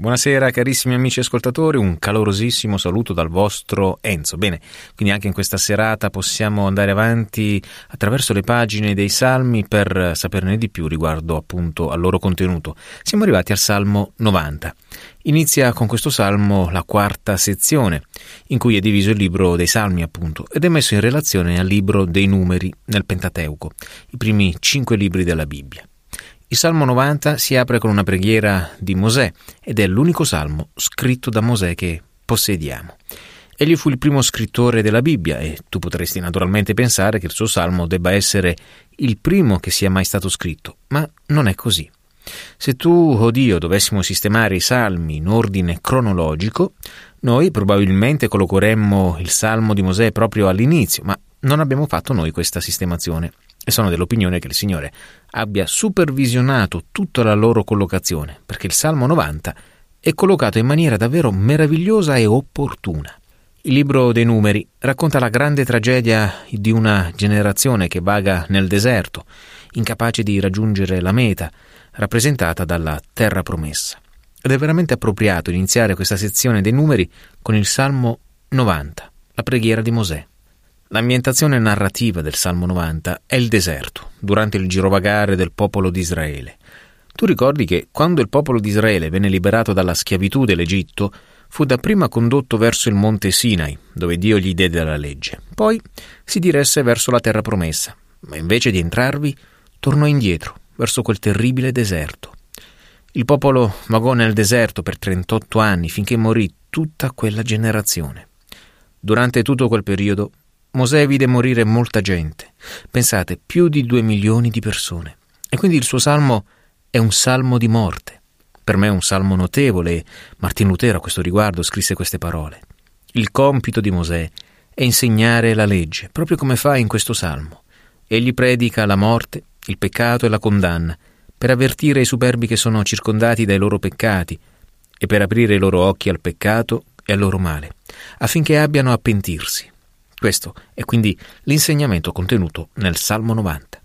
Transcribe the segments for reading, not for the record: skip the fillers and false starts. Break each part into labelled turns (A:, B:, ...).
A: Buonasera carissimi amici ascoltatori, un calorosissimo saluto dal vostro Enzo. Bene, quindi anche in questa serata possiamo andare avanti attraverso le pagine dei Salmi per saperne di più riguardo appunto al loro contenuto. Siamo arrivati al Salmo 90. Inizia con questo Salmo la quarta sezione, in cui è diviso il libro dei Salmi appunto, ed è messo in relazione al libro dei Numeri nel Pentateuco, i primi 5 libri della Bibbia. Il Salmo 90 si apre con una preghiera di Mosè ed è l'unico salmo scritto da Mosè che possediamo. Egli fu il primo scrittore della Bibbia e tu potresti naturalmente pensare che il suo salmo debba essere il primo che sia mai stato scritto, ma non è così. Se tu o io dovessimo sistemare i salmi in ordine cronologico, noi probabilmente collocheremmo il salmo di Mosè proprio all'inizio, ma non abbiamo fatto noi questa sistemazione. E sono dell'opinione che il Signore abbia supervisionato tutta la loro collocazione, perché il Salmo 90 è collocato in maniera davvero meravigliosa e opportuna. Il libro dei Numeri racconta la grande tragedia di una generazione che vaga nel deserto, incapace di raggiungere la meta, rappresentata dalla terra promessa. Ed è veramente appropriato iniziare questa sezione dei Numeri con il Salmo 90, la preghiera di Mosè. L'ambientazione narrativa del Salmo 90 è il deserto, durante il girovagare del popolo di Israele. Tu ricordi che quando il popolo di Israele venne liberato dalla schiavitù dell'Egitto, fu dapprima condotto verso il monte Sinai, dove Dio gli diede la legge. Poi si diresse verso la terra promessa, ma invece di entrarvi, tornò indietro, verso quel terribile deserto. Il popolo vagò nel deserto per 38 anni, finché morì tutta quella generazione. Durante tutto quel periodo, Mosè vide morire molta gente, pensate, più di 2 milioni di persone. E quindi il suo salmo è un salmo di morte. Per me è un salmo notevole e Martin Lutero a questo riguardo scrisse queste parole. Il compito di Mosè è insegnare la legge, proprio come fa in questo salmo. Egli predica la morte, il peccato e la condanna, per avvertire i superbi che sono circondati dai loro peccati e per aprire i loro occhi al peccato e al loro male, affinché abbiano a pentirsi. Questo è quindi l'insegnamento contenuto nel Salmo 90.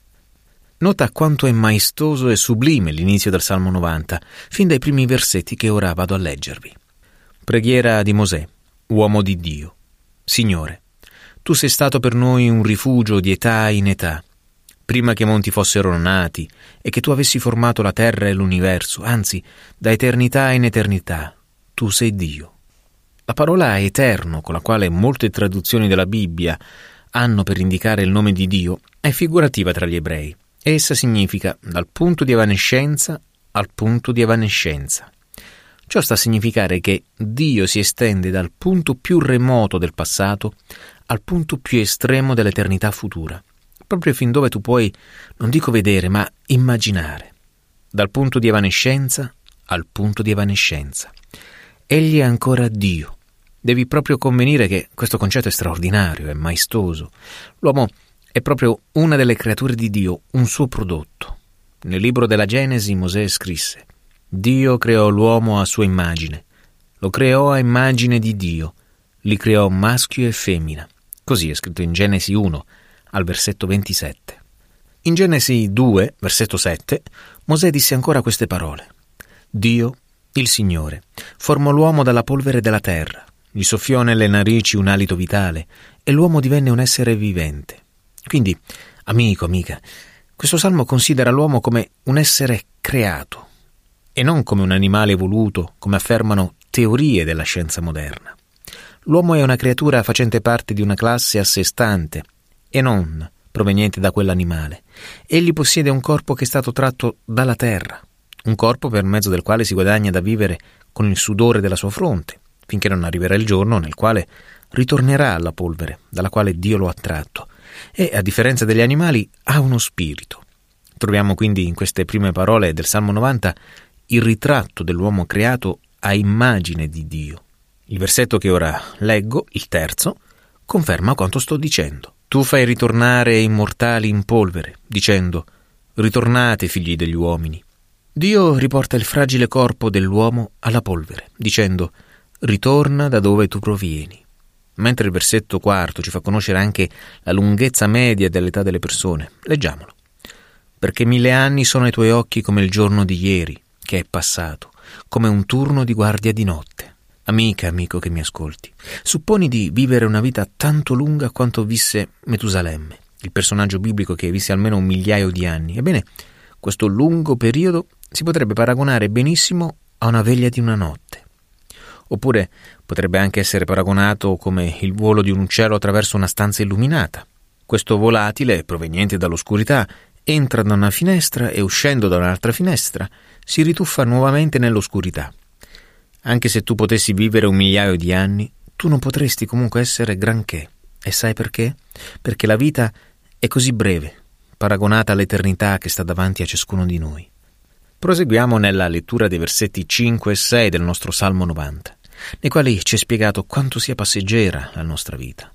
A: Nota quanto è maestoso e sublime l'inizio del Salmo 90, fin dai primi versetti che ora vado a leggervi. Preghiera di Mosè, uomo di Dio. Signore, tu sei stato per noi un rifugio di età in età, prima che i monti fossero nati e che tu avessi formato la terra e l'universo, anzi, da eternità in eternità, tu sei Dio. La parola eterno, con la quale molte traduzioni della Bibbia hanno per indicare il nome di Dio, è figurativa tra gli ebrei. Essa significa dal punto di evanescenza al punto di evanescenza. Ciò sta a significare che Dio si estende dal punto più remoto del passato al punto più estremo dell'eternità futura, proprio fin dove tu puoi, non dico vedere, ma immaginare. Dal punto di evanescenza al punto di evanescenza. Egli è ancora Dio. Devi proprio convenire che questo concetto è straordinario, è maestoso. L'uomo è proprio una delle creature di Dio, un suo prodotto. Nel libro della Genesi Mosè scrisse: Dio creò l'uomo a sua immagine, lo creò a immagine di Dio, li creò maschio e femmina. Così è scritto in Genesi 1, al versetto 27. In Genesi 2, versetto 7, Mosè disse ancora queste parole: Dio, il Signore, formò l'uomo dalla polvere della terra, gli soffiò nelle narici un alito vitale e l'uomo divenne un essere vivente. Quindi, amico, amica, questo salmo considera l'uomo come un essere creato e non come un animale evoluto, come affermano teorie della scienza moderna. L'uomo è una creatura facente parte di una classe a sé stante e non proveniente da quell'animale. Egli possiede un corpo che è stato tratto dalla terra, un corpo per mezzo del quale si guadagna da vivere con il sudore della sua fronte, finché non arriverà il giorno nel quale ritornerà alla polvere dalla quale Dio lo ha tratto e, a differenza degli animali, ha uno spirito. Troviamo quindi in queste prime parole del Salmo 90 il ritratto dell'uomo creato a immagine di Dio. Il versetto che ora leggo, il terzo, conferma quanto sto dicendo. Tu fai ritornare i mortali in polvere, dicendo: ritornate, figli degli uomini. Dio riporta il fragile corpo dell'uomo alla polvere, dicendo: ritorna da dove tu provieni. Mentre il versetto quarto ci fa conoscere anche la lunghezza media dell'età delle persone. Leggiamolo. Perché 1000 anni sono ai tuoi occhi come il giorno di ieri, che è passato, come un turno di guardia di notte. Amica, amico che mi ascolti, supponi di vivere una vita tanto lunga quanto visse Metusalemme, il personaggio biblico che visse almeno 1.000.000 di anni. Ebbene, questo lungo periodo si potrebbe paragonare benissimo a una veglia di una notte. Oppure potrebbe anche essere paragonato come il volo di un uccello attraverso una stanza illuminata. Questo volatile, proveniente dall'oscurità, entra da una finestra e uscendo da un'altra finestra si rituffa nuovamente nell'oscurità. Anche se tu potessi vivere 1.000.000 di anni, tu non potresti comunque essere granché. E sai perché? Perché la vita è così breve, paragonata all'eternità che sta davanti a ciascuno di noi. Proseguiamo nella lettura dei versetti 5 e 6 del nostro Salmo 90, nei quali ci è spiegato quanto sia passeggera la nostra vita.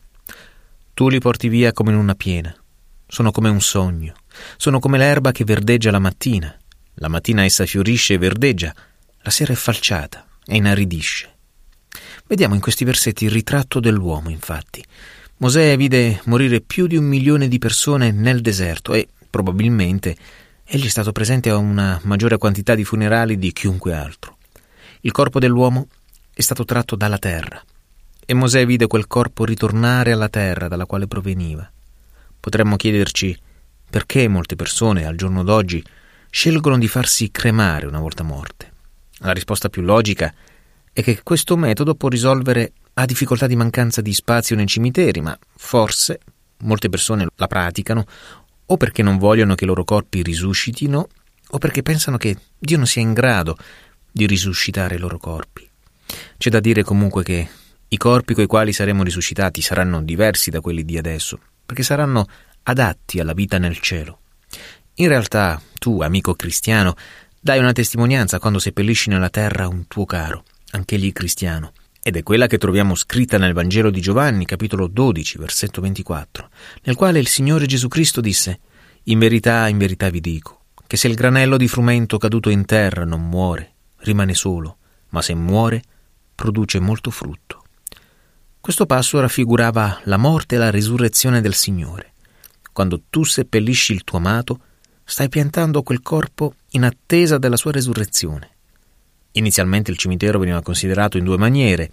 A: Tu li porti via come in una piena, sono come un sogno, sono come l'erba che verdeggia la mattina essa fiorisce e verdeggia, la sera è falciata e inaridisce. Vediamo in questi versetti il ritratto dell'uomo, infatti. Mosè vide morire più di 1 milione di persone nel deserto e, probabilmente, egli è stato presente a una maggiore quantità di funerali di chiunque altro. Il corpo dell'uomo è stato tratto dalla terra e Mosè vide quel corpo ritornare alla terra dalla quale proveniva. Potremmo chiederci perché molte persone, al giorno d'oggi, scelgono di farsi cremare una volta morte. La risposta più logica è che questo metodo può risolvere la difficoltà di mancanza di spazio nei cimiteri, ma forse molte persone la praticano o perché non vogliono che i loro corpi risuscitino o perché pensano che Dio non sia in grado di risuscitare i loro corpi. C'è da dire comunque che i corpi coi quali saremo risuscitati saranno diversi da quelli di adesso, perché saranno adatti alla vita nel cielo. In realtà tu, amico cristiano, dai una testimonianza quando seppellisci nella terra un tuo caro, anch'egli cristiano, ed è quella che troviamo scritta nel Vangelo di Giovanni, capitolo 12, versetto 24, nel quale il Signore Gesù Cristo disse: in verità vi dico, che se il granello di frumento caduto in terra non muore, rimane solo, ma se muore, produce molto frutto. Questo passo raffigurava la morte e la risurrezione del Signore. Quando tu seppellisci il tuo amato, stai piantando quel corpo in attesa della sua resurrezione. Inizialmente il cimitero veniva considerato in 2 maniere: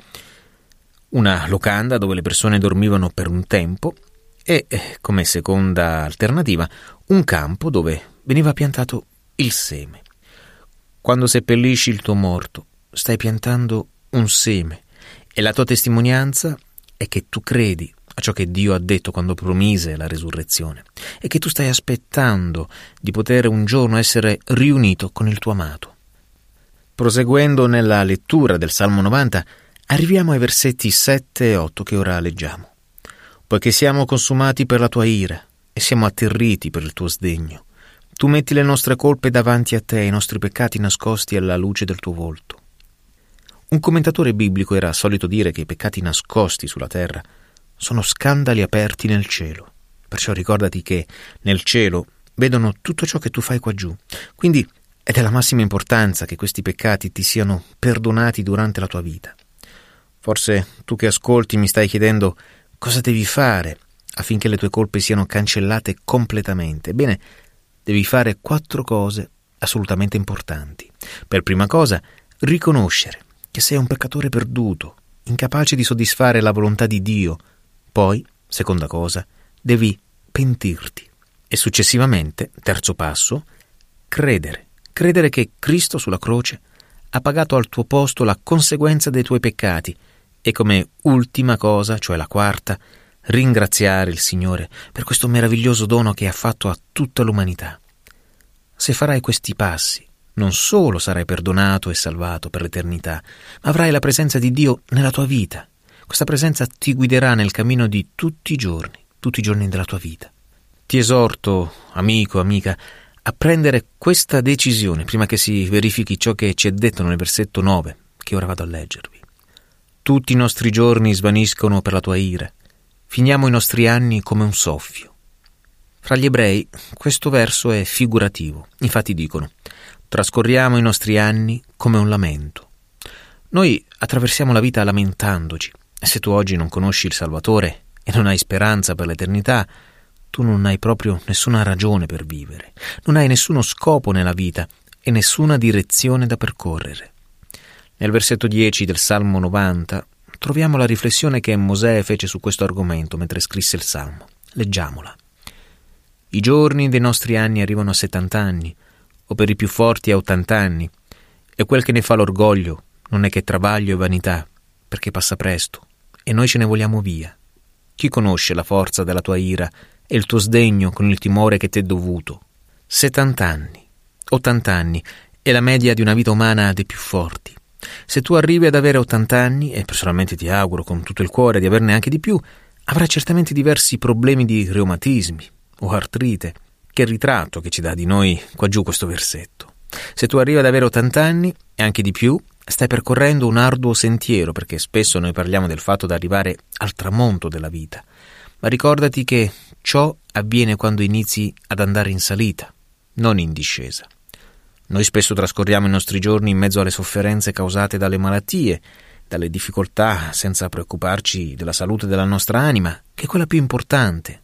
A: una locanda dove le persone dormivano per un tempo e, come seconda alternativa, un campo dove veniva piantato il seme. Quando seppellisci il tuo morto, stai piantando un seme e la tua testimonianza è che tu credi a ciò che Dio ha detto quando promise la resurrezione e che tu stai aspettando di poter un giorno essere riunito con il tuo amato. Proseguendo nella lettura del Salmo 90, arriviamo ai versetti 7 e 8 che ora leggiamo. Poiché siamo consumati per la tua ira e siamo atterriti per il tuo sdegno, tu metti le nostre colpe davanti a te e i nostri peccati nascosti alla luce del tuo volto. Un commentatore biblico era solito dire che i peccati nascosti sulla terra sono scandali aperti nel cielo. Perciò ricordati che nel cielo vedono tutto ciò che tu fai qua giù. Quindi è della massima importanza che questi peccati ti siano perdonati durante la tua vita. Forse tu che ascolti mi stai chiedendo cosa devi fare affinché le tue colpe siano cancellate completamente. Ebbene, devi fare 4 cose assolutamente importanti. Per prima cosa, riconoscere che sei un peccatore perduto, incapace di soddisfare la volontà di Dio. Poi, seconda cosa, devi pentirti. E successivamente, terzo passo, credere. Credere che Cristo sulla croce ha pagato al tuo posto la conseguenza dei tuoi peccati e come ultima cosa, cioè la quarta, ringraziare il Signore per questo meraviglioso dono che ha fatto a tutta l'umanità. Se farai questi passi, non solo sarai perdonato e salvato per l'eternità, ma avrai la presenza di Dio nella tua vita. Questa presenza ti guiderà nel cammino di tutti i giorni della tua vita. Ti esorto, amico, amica, a prendere questa decisione prima che si verifichi ciò che ci è detto nel versetto 9, che ora vado a leggervi. Tutti i nostri giorni svaniscono per la tua ira, finiamo i nostri anni come un soffio. Fra gli ebrei questo verso è figurativo, infatti dicono: trascorriamo i nostri anni come un lamento. Noi attraversiamo la vita lamentandoci, e se tu oggi non conosci il Salvatore e non hai speranza per l'eternità, tu non hai proprio nessuna ragione per vivere, non hai nessuno scopo nella vita e nessuna direzione da percorrere. Nel versetto 10 del Salmo 90 troviamo la riflessione che Mosè fece su questo argomento mentre scrisse il Salmo. Leggiamola. I giorni dei nostri anni arrivano a 70 anni, o per i più forti a 80 anni, e quel che ne fa l'orgoglio non è che travaglio e vanità, perché passa presto, e noi ce ne vogliamo via. Chi conosce la forza della tua ira e il tuo sdegno con il timore che t'è dovuto? 70 anni, 80 anni, è la media di una vita umana dei più forti. Se tu arrivi ad avere 80 anni, e personalmente ti auguro con tutto il cuore di averne anche di più, avrai certamente diversi problemi di reumatismi o artrite, che ritratto che ci dà di noi qua giù questo versetto. Se tu arrivi ad avere 80 anni, e anche di più, stai percorrendo un arduo sentiero, perché spesso noi parliamo del fatto di arrivare al tramonto della vita, ma ricordati che ciò avviene quando inizi ad andare in salita, non in discesa. Noi spesso trascorriamo i nostri giorni in mezzo alle sofferenze causate dalle malattie, dalle difficoltà, senza preoccuparci della salute della nostra anima, che è quella più importante.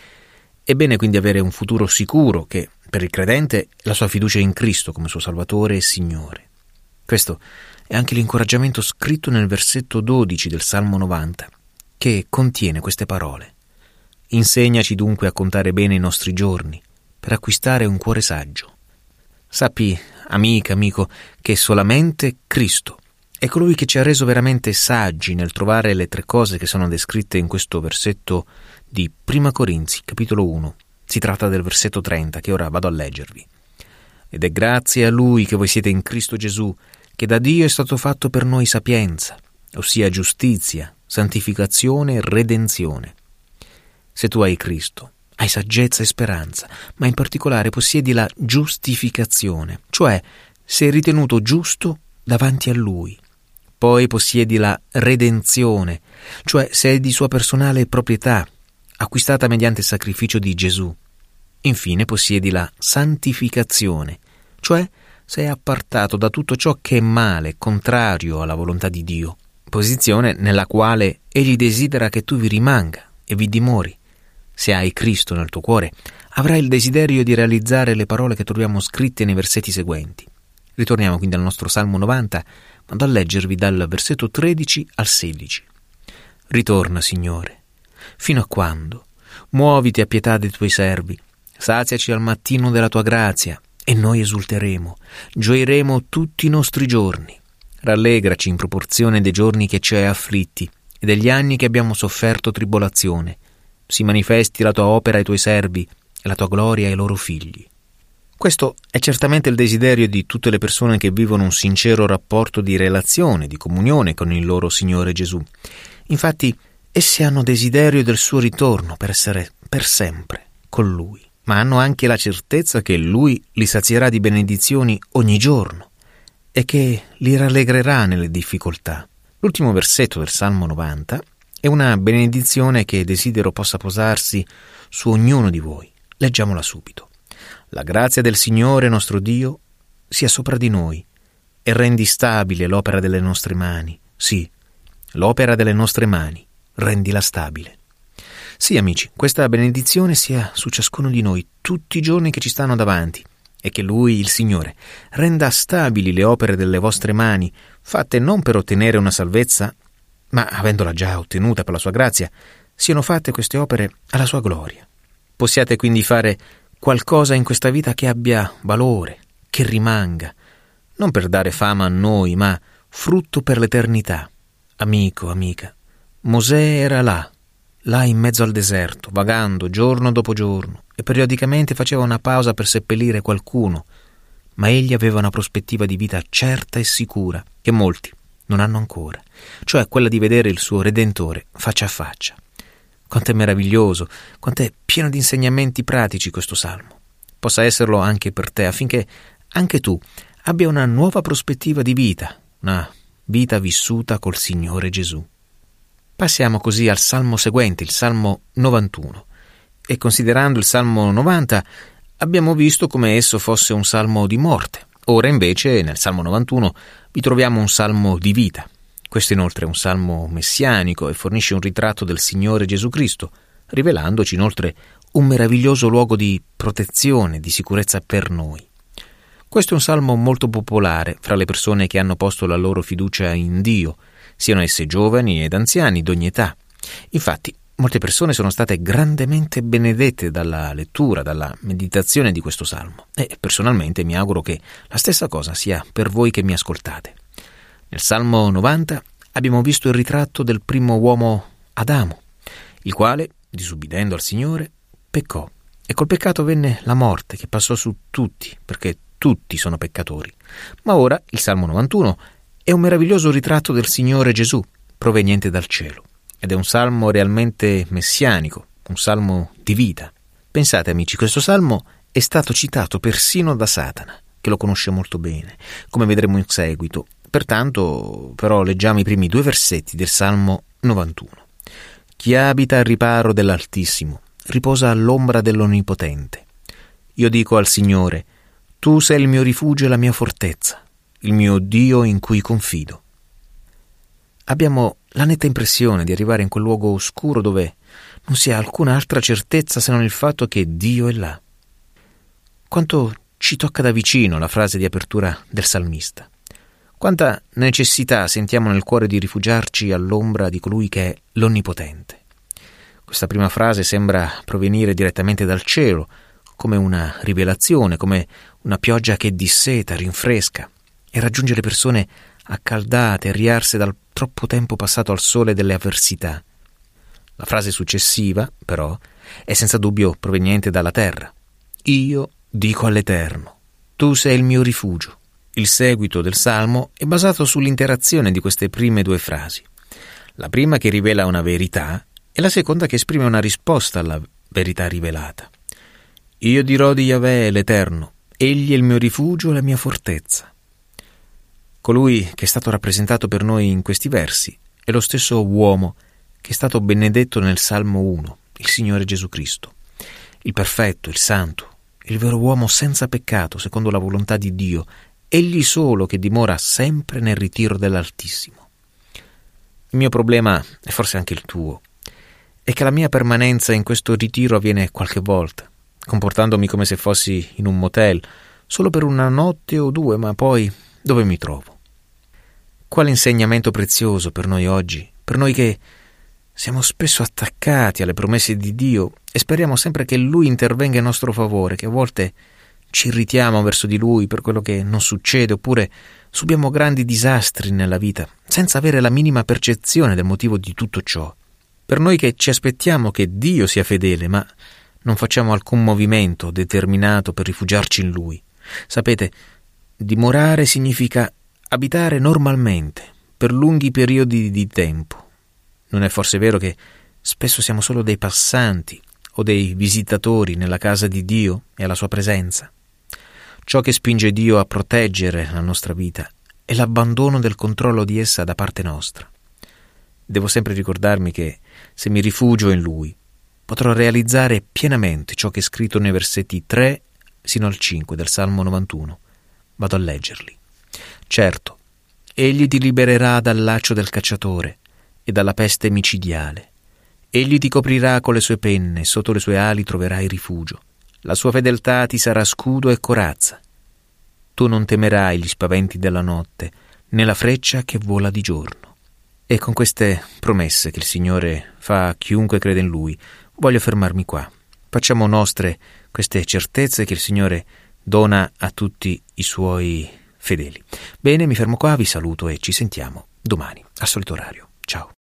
A: È bene quindi avere un futuro sicuro che, per il credente, è la sua fiducia in Cristo come suo Salvatore e Signore. Questo è anche l'incoraggiamento scritto nel versetto 12 del Salmo 90, che contiene queste parole. Insegnaci dunque a contare bene i nostri giorni, per acquistare un cuore saggio. Sappi, amica, amico, che solamente Cristo è colui che ci ha reso veramente saggi nel trovare le 3 cose che sono descritte in questo versetto di Prima Corinzi, capitolo 1. Si tratta del versetto 30, che ora vado a leggervi. Ed è grazie a Lui che voi siete in Cristo Gesù, che da Dio è stato fatto per noi sapienza, ossia giustizia, santificazione e redenzione. Se tu hai Cristo, hai saggezza e speranza, ma in particolare possiedi la giustificazione, cioè sei ritenuto giusto davanti a Lui. Poi possiedi la redenzione, cioè sei di sua personale proprietà, acquistata mediante il sacrificio di Gesù. Infine possiedi la santificazione, cioè sei appartato da tutto ciò che è male, contrario alla volontà di Dio, posizione nella quale Egli desidera che tu vi rimanga e vi dimori. Se hai Cristo nel tuo cuore, avrai il desiderio di realizzare le parole che troviamo scritte nei versetti seguenti. Ritorniamo quindi al nostro Salmo 90, vado a leggervi dal versetto 13 al 16. Ritorna, Signore. Fino a quando? Muoviti a pietà dei tuoi servi. Saziaci al mattino della tua grazia, e noi esulteremo, gioiremo tutti i nostri giorni. Rallegraci in proporzione dei giorni che ci hai afflitti e degli anni che abbiamo sofferto tribolazione. Si manifesti la tua opera ai tuoi servi e la tua gloria ai loro figli. Questo è certamente il desiderio di tutte le persone che vivono un sincero rapporto di relazione, di comunione con il loro Signore Gesù. Infatti, essi hanno desiderio del suo ritorno per essere per sempre con Lui, ma hanno anche la certezza che Lui li sazierà di benedizioni ogni giorno e che li rallegrerà nelle difficoltà. L'ultimo versetto del Salmo 90 è una benedizione che desidero possa posarsi su ognuno di voi. Leggiamola subito. La grazia del Signore nostro Dio sia sopra di noi e rendi stabile l'opera delle nostre mani. Sì, l'opera delle nostre mani, rendila stabile. Sì, amici, questa benedizione sia su ciascuno di noi tutti i giorni che ci stanno davanti e che Lui, il Signore, renda stabili le opere delle vostre mani, fatte non per ottenere una salvezza, ma avendola già ottenuta per la sua grazia, siano fatte queste opere alla sua gloria. Possiate quindi fare qualcosa in questa vita che abbia valore, che rimanga, non per dare fama a noi, ma frutto per l'eternità. Amico, amica, Mosè era là in mezzo al deserto, vagando giorno dopo giorno, e periodicamente faceva una pausa per seppellire qualcuno, ma egli aveva una prospettiva di vita certa e sicura, che molti non hanno ancora, cioè quella di vedere il suo Redentore faccia a faccia. Quanto è meraviglioso, quanto è pieno di insegnamenti pratici questo Salmo. Possa esserlo anche per te, affinché anche tu abbia una nuova prospettiva di vita, una vita vissuta col Signore Gesù. Passiamo così al Salmo seguente, il Salmo 91. E considerando il Salmo 90, abbiamo visto come esso fosse un salmo di morte. Ora invece, nel Salmo 91, vi troviamo un salmo di vita. Questo inoltre è un salmo messianico e fornisce un ritratto del Signore Gesù Cristo, rivelandoci inoltre un meraviglioso luogo di protezione, di sicurezza per noi. Questo è un salmo molto popolare fra le persone che hanno posto la loro fiducia in Dio, siano esse giovani ed anziani d'ogni età. Infatti, molte persone sono state grandemente benedette dalla lettura, dalla meditazione di questo salmo, e personalmente mi auguro che la stessa cosa sia per voi che mi ascoltate. Nel Salmo 90 abbiamo visto il ritratto del primo uomo Adamo, il quale, disubbidendo al Signore, peccò, e col peccato venne la morte che passò su tutti, perché tutti sono peccatori. Ma ora il Salmo 91 è un meraviglioso ritratto del Signore Gesù, proveniente dal cielo, ed è un salmo realmente messianico, un salmo di vita. Pensate, amici, questo salmo è stato citato persino da Satana, che lo conosce molto bene, come vedremo in seguito. Pertanto, però, leggiamo i primi 2 versetti del Salmo 91. Chi abita al riparo dell'Altissimo riposa all'ombra dell'Onnipotente. Io dico al Signore: tu sei il mio rifugio e la mia fortezza, il mio Dio in cui confido. Abbiamo la netta impressione di arrivare in quel luogo oscuro dove non si ha alcuna altra certezza se non il fatto che Dio è là. Quanto ci tocca da vicino la frase di apertura del salmista. Quanta necessità sentiamo nel cuore di rifugiarci all'ombra di colui che è l'Onnipotente. Questa prima frase sembra provenire direttamente dal cielo, come una rivelazione, come una pioggia che disseta, rinfresca e raggiunge le persone accaldate e riarse dal troppo tempo passato al sole delle avversità. La frase successiva, però, è senza dubbio proveniente dalla terra. Io dico all'Eterno: tu sei il mio rifugio. Il seguito del Salmo è basato sull'interazione di queste prime 2 frasi. La prima che rivela una verità e la seconda che esprime una risposta alla verità rivelata. Io dirò di Yahweh l'Eterno, egli è il mio rifugio e la mia fortezza. Colui che è stato rappresentato per noi in questi versi è lo stesso uomo che è stato benedetto nel Salmo 1, il Signore Gesù Cristo, il perfetto, il santo, il vero uomo senza peccato, secondo la volontà di Dio, egli solo che dimora sempre nel ritiro dell'Altissimo. Il mio problema, e forse anche il tuo, è che la mia permanenza in questo ritiro avviene qualche volta, comportandomi come se fossi in un motel, solo per una notte o 2, ma poi dove mi trovo? Quale insegnamento prezioso per noi oggi, per noi che siamo spesso attaccati alle promesse di Dio e speriamo sempre che Lui intervenga in nostro favore, che a volte ci irritiamo verso di Lui per quello che non succede, oppure subiamo grandi disastri nella vita, senza avere la minima percezione del motivo di tutto ciò. Per noi che ci aspettiamo che Dio sia fedele, ma non facciamo alcun movimento determinato per rifugiarci in Lui. Sapete, dimorare significa abitare normalmente, per lunghi periodi di tempo. Non è forse vero che spesso siamo solo dei passanti o dei visitatori nella casa di Dio e alla sua presenza? Ciò che spinge Dio a proteggere la nostra vita è l'abbandono del controllo di essa da parte nostra. Devo sempre ricordarmi che se mi rifugio in Lui, potrò realizzare pienamente ciò che è scritto nei versetti 3 sino al 5 del Salmo 91. Vado a leggerli. Certo, Egli ti libererà dal laccio del cacciatore e dalla peste micidiale. Egli ti coprirà con le sue penne e sotto le sue ali troverai rifugio. La sua fedeltà ti sarà scudo e corazza. Tu non temerai gli spaventi della notte, né la freccia che vola di giorno. E con queste promesse che il Signore fa a chiunque crede in Lui, voglio fermarmi qua. Facciamo nostre queste certezze che il Signore dona a tutti i Suoi fedeli. Bene, mi fermo qua, vi saluto e ci sentiamo domani, al solito orario. Ciao.